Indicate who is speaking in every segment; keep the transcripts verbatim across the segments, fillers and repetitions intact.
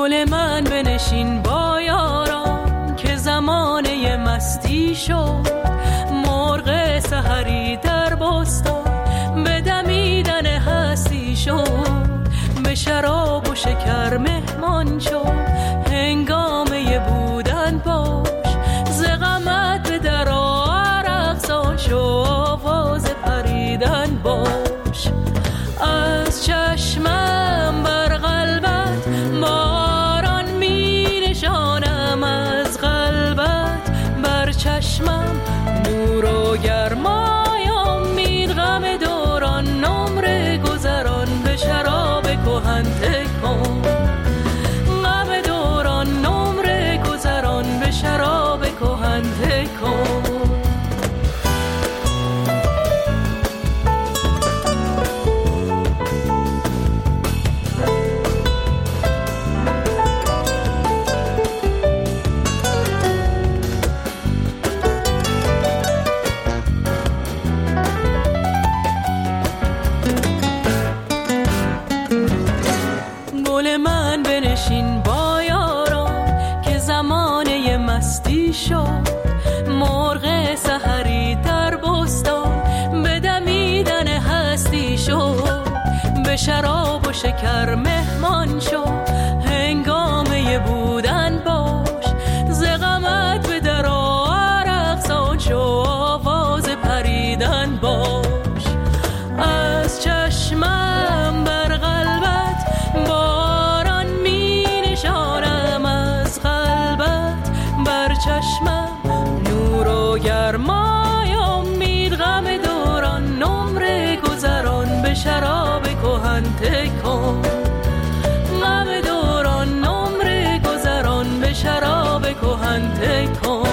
Speaker 1: گل من بنشین با یاران که زمانه مستی شد، مرغ سحری در بستان به دمیدن هستی شد، به شراب و شکر مهمان شد، هنگامه بودن باش، ز غمت به در عرق شو، آواز پریدن باش. از چشمم بر قلبت باران می نشانم، از قلبت بر چشمم نور و گرمای امید، غم دوران نمره گذران به شراب کهن تکن، غم دوران نمره گذران به شراب کهن تکن. شد مرغ سحری در بستان به دمیدن هستی شد، به شراب و شکر مهمان شد، هنگامه بودن باش، ز غمت به در عرق سان شو، آواز پریدن باش. از چشمم بر قلبت باران می نشانم، از قلبت بر چشمم نور و گرمای امید، غم دوران نمره گذران به شراب کهن تکن، غم دوران نمره گذران به شراب کهن تکن.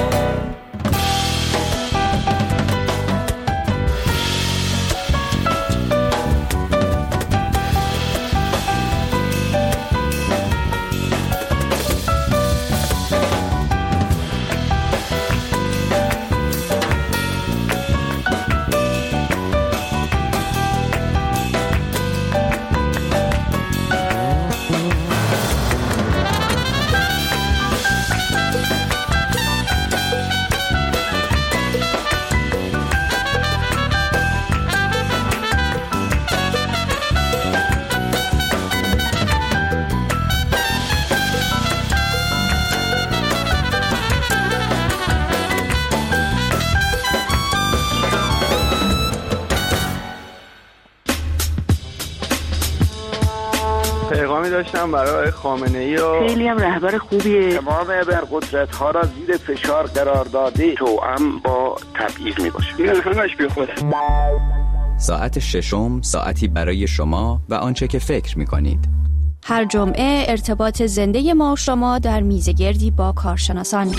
Speaker 2: پیغامی داشتم برای خامنه‌ای و
Speaker 3: خیلی هم رهبر خوبیه،
Speaker 4: تمام ابرقدرت‌ها را زیر فشار قرار داده، توأم با تبعیض میباشه. این همش بیخوده.
Speaker 5: ساعت ششم، ساعتی برای شما و آنچه که فکر میکنید.
Speaker 6: هر جمعه ارتباط زنده ما و شما در میزگردی با کارشناسان.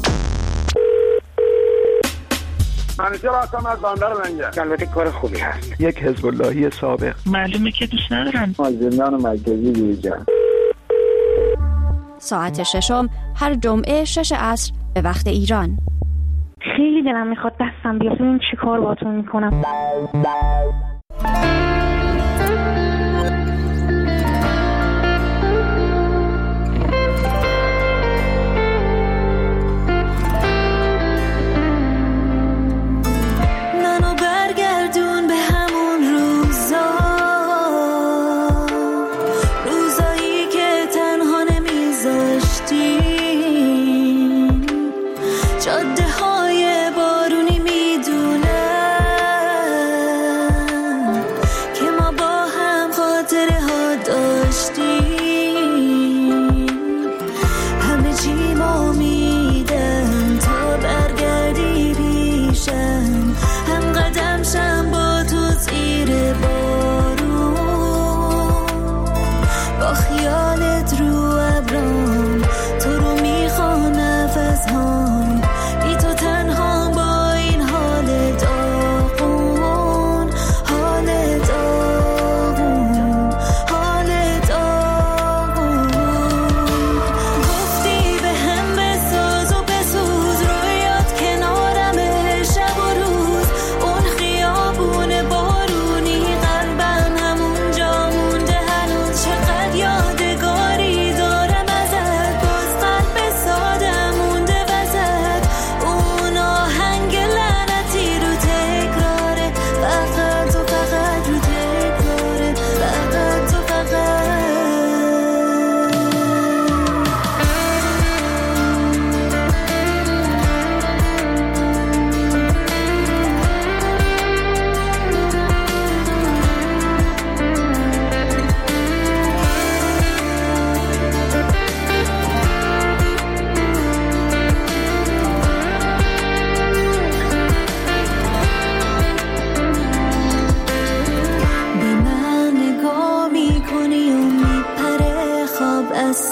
Speaker 4: منیجر آسام از باندر منگه. البته کار خوبی هست.
Speaker 2: یک حزب اللهی سابق.
Speaker 3: معلومه که دوست ندارن.
Speaker 4: از زندان مرکزی بیرون.
Speaker 6: ساعت ششم هر جمعه شش عصر به وقت ایران.
Speaker 3: خیلی دلم میخواد دستم بیاد، این چی کار باتون میکنم.
Speaker 1: جاده های بارونی میدونه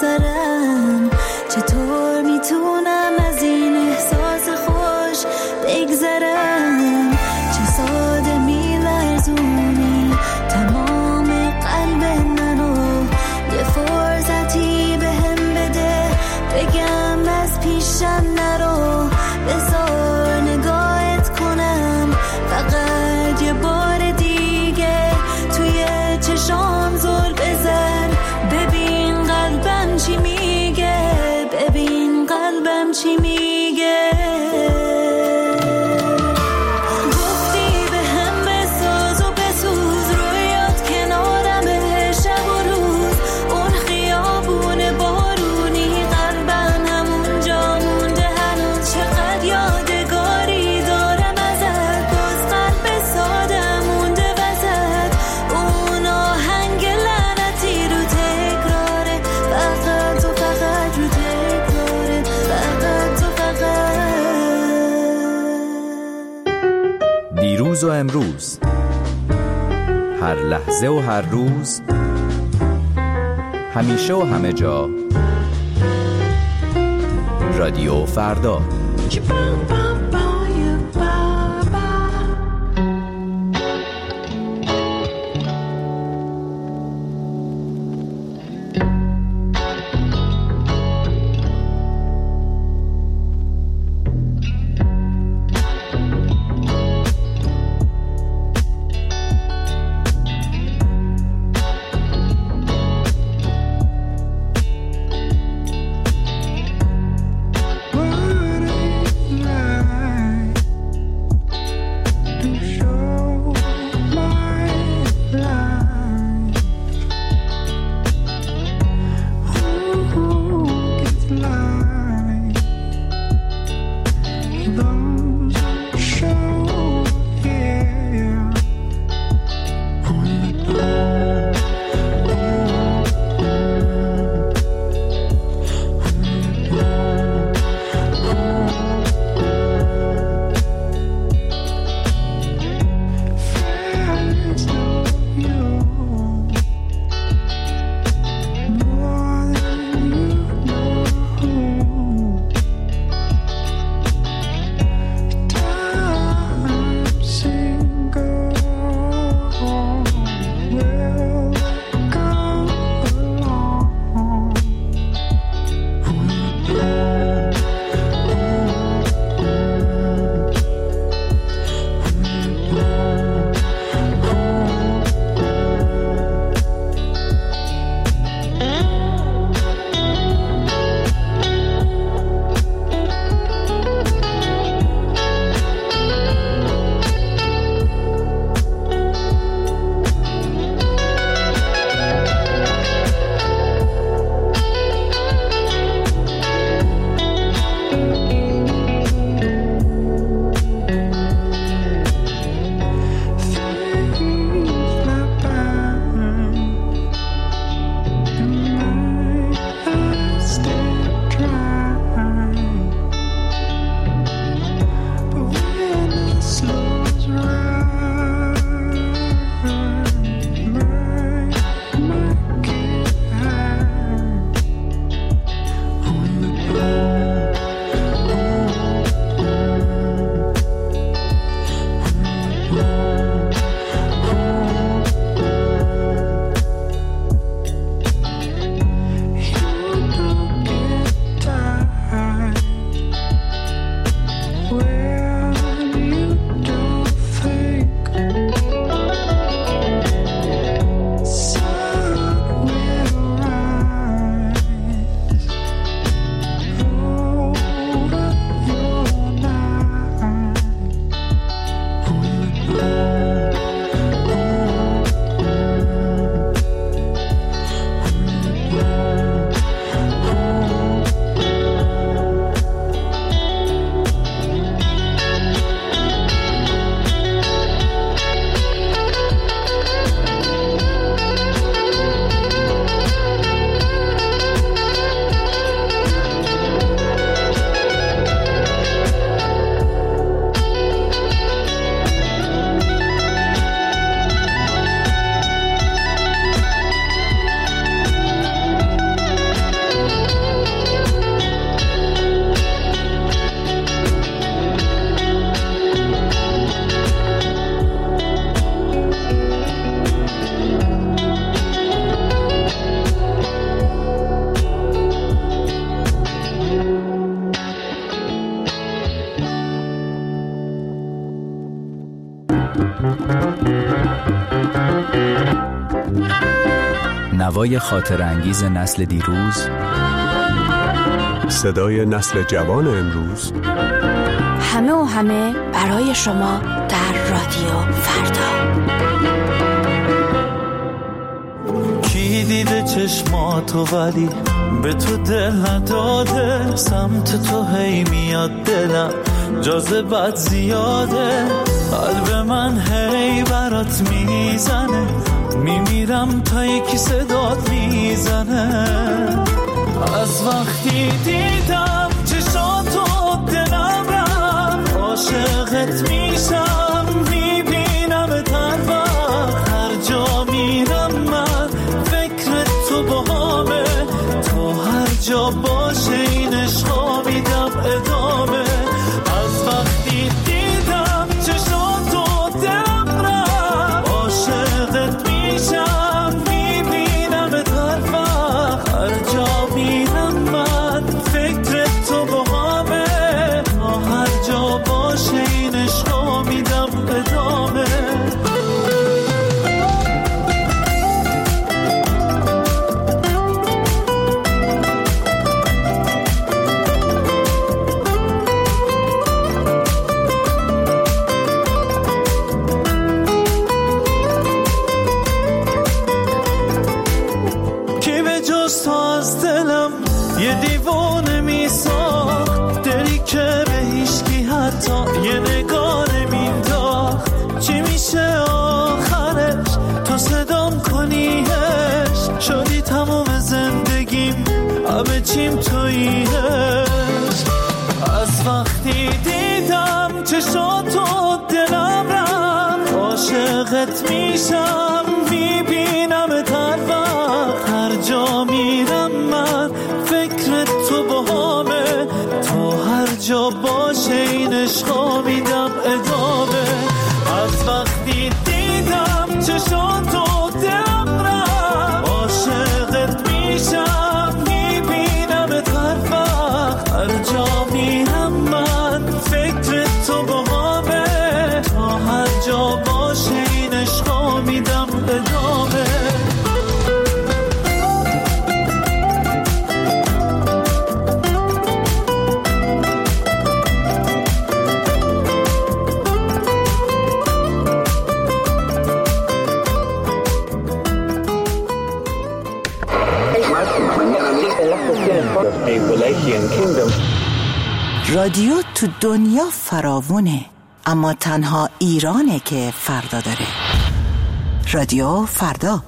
Speaker 7: باورم. چطور میتونم از این احساس خوش بگذرم؟ چه ساده میلرزونی تمام قلب منو، یه فرصتی بهم بده بگم از پیشم نرو. بذار نگاهت کنم فقط یه بار دیگه، توی چشام زل بزن ببین قلبم چی میگه، ببین قلبم چی میگه. گفتی به هم بساز و بسوز، رویات کنارمه شب و روز. اون خیابون بارونی قلبم همونجا مونده هنوز. چقدر یادگاری دارم ازت، باز قلب سادم مونده وسط. اون آهنگ لعنتی رو تکراره، فقط تو فقط رو تکراره، فقط تو فقط.
Speaker 5: دیروز و امروز، هر لحظه و هر روز، همیشه و همه جا، رادیو فردا.
Speaker 8: What ain't love? آوای خاطر انگیز نسل دیروز،
Speaker 9: صدای نسل جوان امروز،
Speaker 6: همه و همه برای شما در رادیو فردا.
Speaker 10: کی دیده چشماتو ولی به تو دل نداده، سمت تو هی میاد دلم جاذبت زیاده، قلب من هی برات میزنه، میمیرم تا یکی صدات میزنه. از وقتی دیدم چشاتو دلم رفت، عاشقت میشم میبینم تن وقت، هر جا میرم من فکر تو باهامه، تو هر جا باشه این عشقا میدم ادامه. از وقتی دیدم چشاتو دلم رفت، عاشقت میشم میبینم تن وقت، هر جا میرم من فکر تو باهامه، تا هر جا باشه این عشقا میدم ادامه. یه دیوانه میساخت دلی که به هیچکی حتی یه نگاه نمینداخت، چی میشه آخرش تو صدام کنیش، شدی تمام زندگیم همه چیم توییش. از وقتی دیدم چشاتو دلم رفت، عاشقت میشم میبینم تن وقت، هر جا میرم من فکر تو باهامه، تو هر جا باشه این عشقا میدم ادامه. از وقتی دیدم چشاتو دلم رفت، عاشقت میشم میبینم تن وقت، هر جا میرم من فکر تو باهامه، تا هر جا باشه این عشقا میدم ادامه.
Speaker 11: رادیو تو دنیا فراوونه، اما تنها ایرانه که فردا داره. رادیو فردا.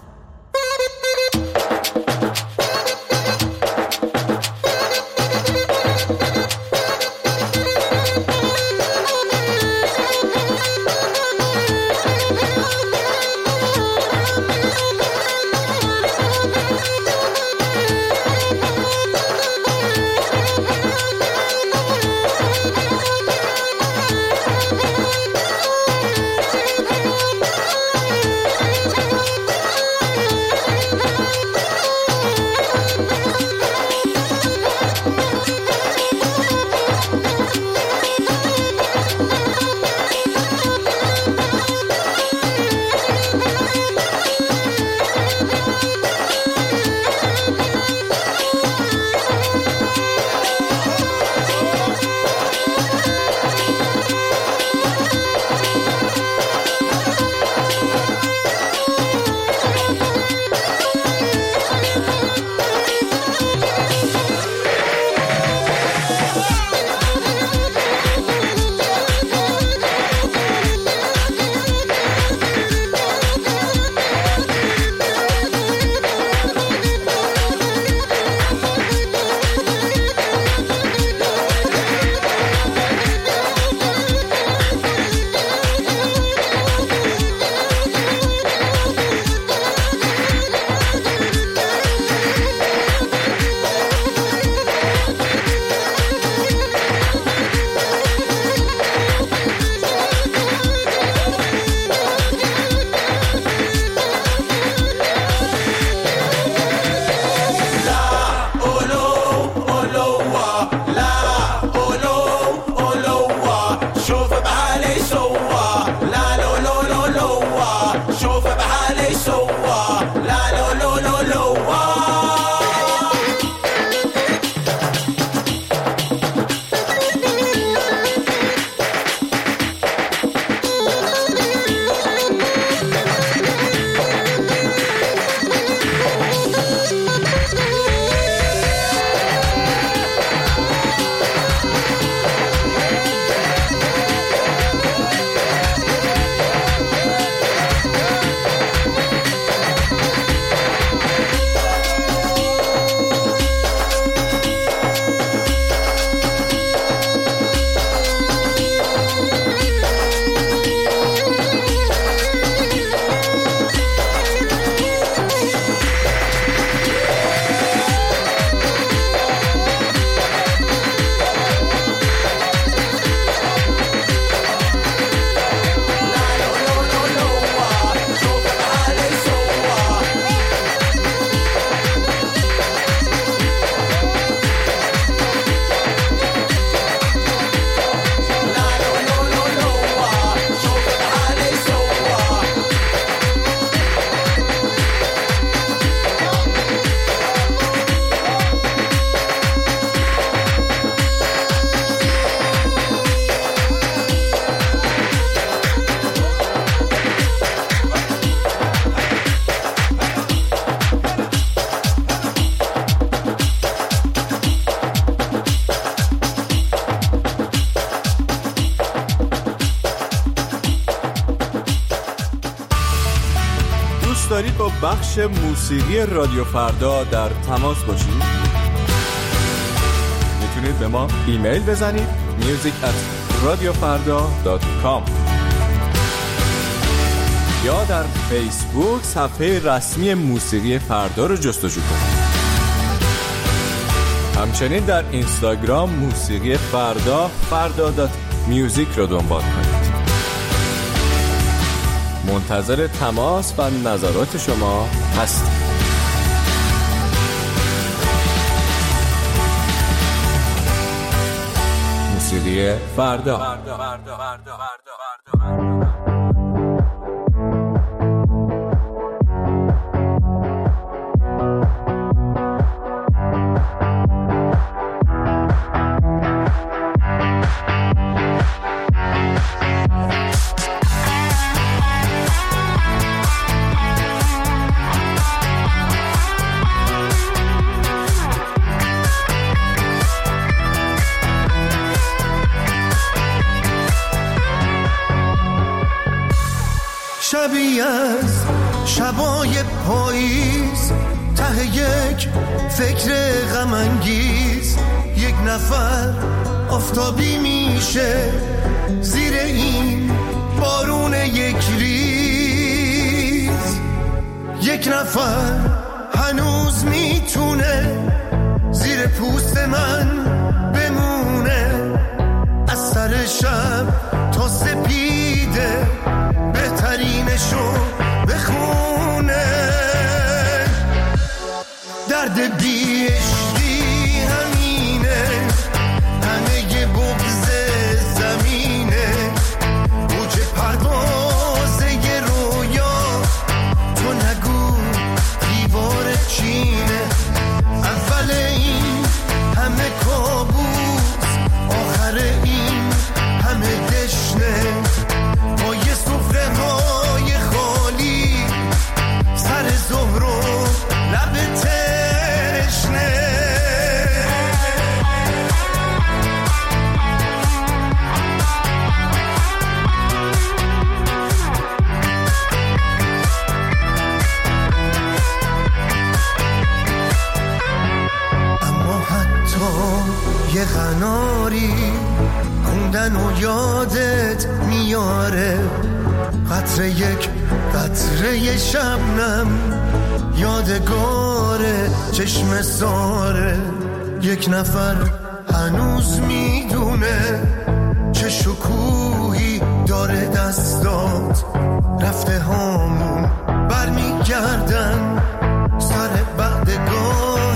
Speaker 12: با بخش موسیقی رادیو فردا در تماس باشید؟ میتونید به ما ایمیل بزنید میوزیک ات رادیو فردا دات کام یا در فیسبوک صفحه رسمی موسیقی فردا رو جستجو کنید. همچنین در اینستاگرام موسیقی فردا فردا دات میوزیک رو دنبال کنید. منتظر تماس و نظرات شما هستیم. موسیقی فردا, فردا. فردا. فردا. فردا.
Speaker 13: شبیه از شبای پاییز، ته یک فکر غم انگیز، یک نفر آفتابی میشه زیر این بارون یک ریز. یک نفر هنوز میتونه زیر پوست من بمونه، از سر شب تا سپیده بهترینشو بخونه. درد بی عشقی همینه، همه یه بغض زمینه، موج پرواز یه رویا، تو نگو دیوار چینه. اول این همه کابوس، آخر این همه دشنه، با یه سفره های خالی، سر ظهر و لب تشنه. اما حتی یه قناری خوندن و یادت میاره، قطره یک قطره شبنم یادگاره چشم ساره. یک نفر هنوز میدونه چه شکوهی داره دستات، رفته هامون برمیگردن سر بعدگاه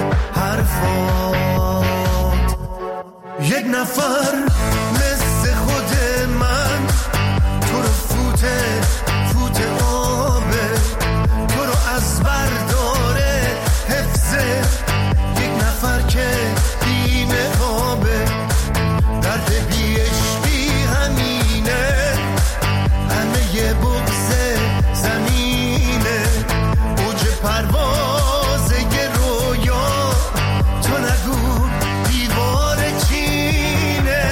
Speaker 13: حرفات. یک نفر مثل خود من تو رو فوته فوته آبه، تو رو از برداره حفظه. یک نفر که بیمه آبه، درد بی عشقی همینه، همه یه بغض زمینه، اوج پرواز یه رویا، تو نگو دیوار چینه.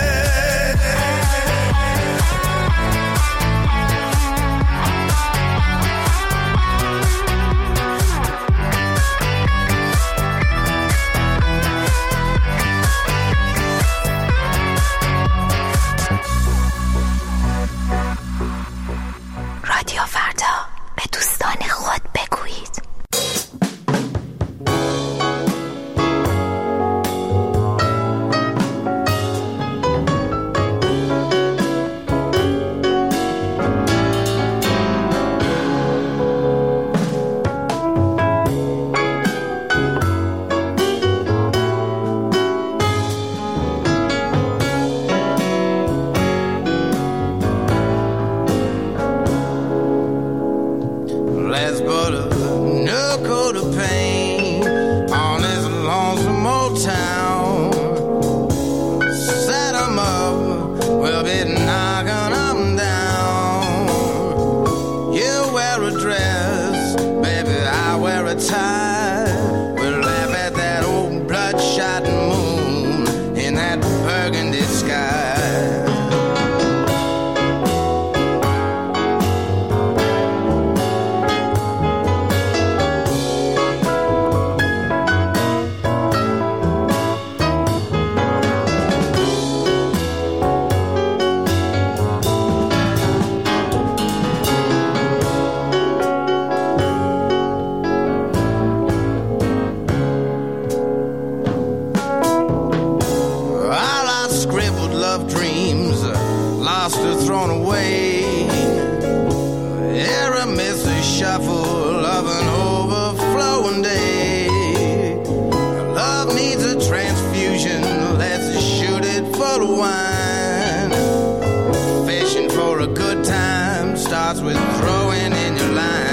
Speaker 14: رادیو فردا، به دوستان خود بگویید.
Speaker 15: Let's put a new coat of paint on this lonesome old town. Set 'em up, we'll be knocking 'em down. You wear a dress, baby, I wear a tie. We'll laugh at that old bloodshot moon in that burgundy sky. lost or thrown away. Era miss a shuffle of an overflowing day. Love needs a transfusion, let's shoot it full of wine. Fishing for a good time starts with throwing in your line.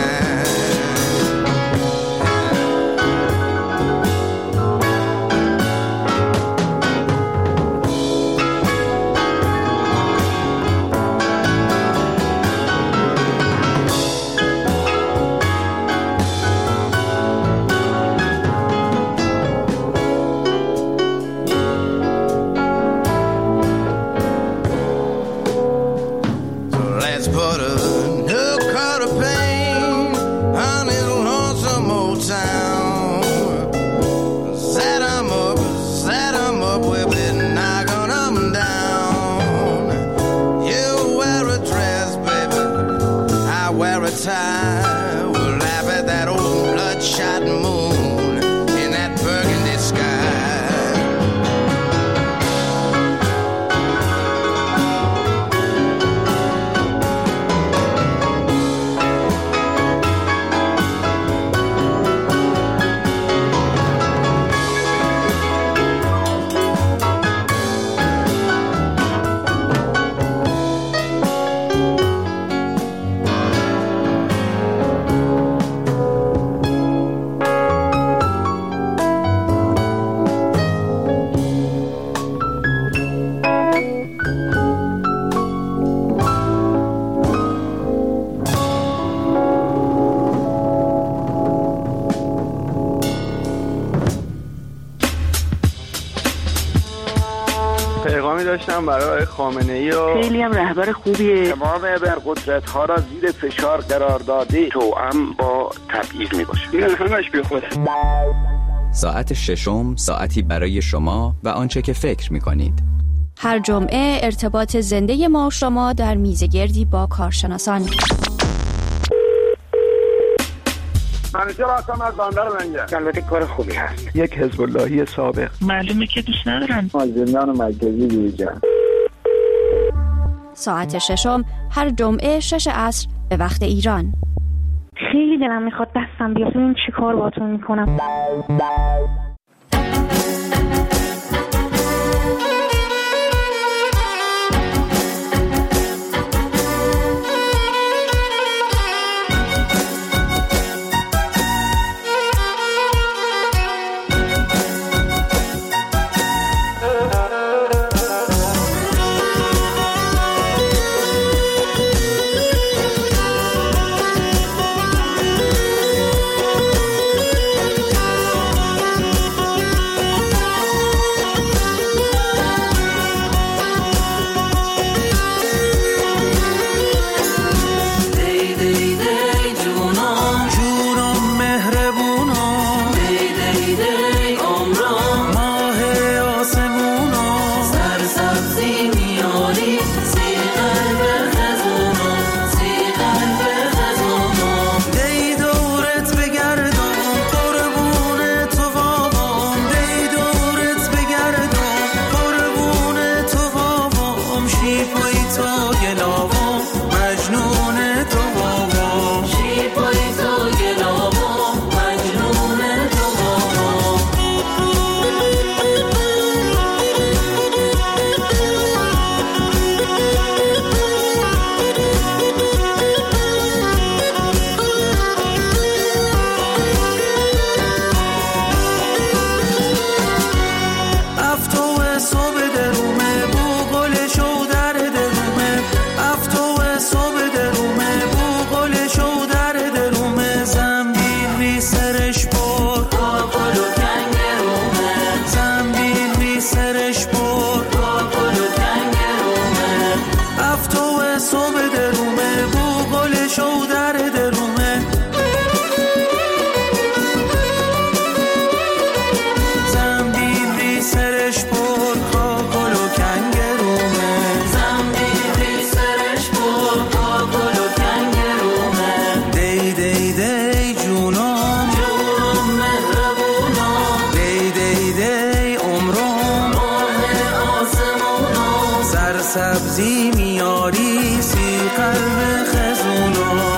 Speaker 2: پیغامی داشتم برای خامنه‌ای و
Speaker 4: خیلی هم رهبر خوبیه. تمام ابرقدرت ها را زیر فشار قرار داده توأم با تبعیض میباشه. این همش بی خوده.
Speaker 5: ساعت ششم ساعتی برای شما و آنچه که فکر می‌کنید.
Speaker 6: هر جمعه ارتباط زنده ما و شما در میزگردی با کارشناسان.
Speaker 4: منیجر آسام از باندار منجر. البته کار خوبی هست.
Speaker 2: یک حزب اللهی سابق.
Speaker 16: معلومه که دوست ندارن.
Speaker 4: زندان مرکزی بیرجن.
Speaker 6: ساعت ششم هر جمعه شش عصر به وقت ایران.
Speaker 3: خیلی دلم میخواد دستم بیاد ببینم چی کار باهاتون میکنم.
Speaker 16: سبزی میاری سی قلب خزونو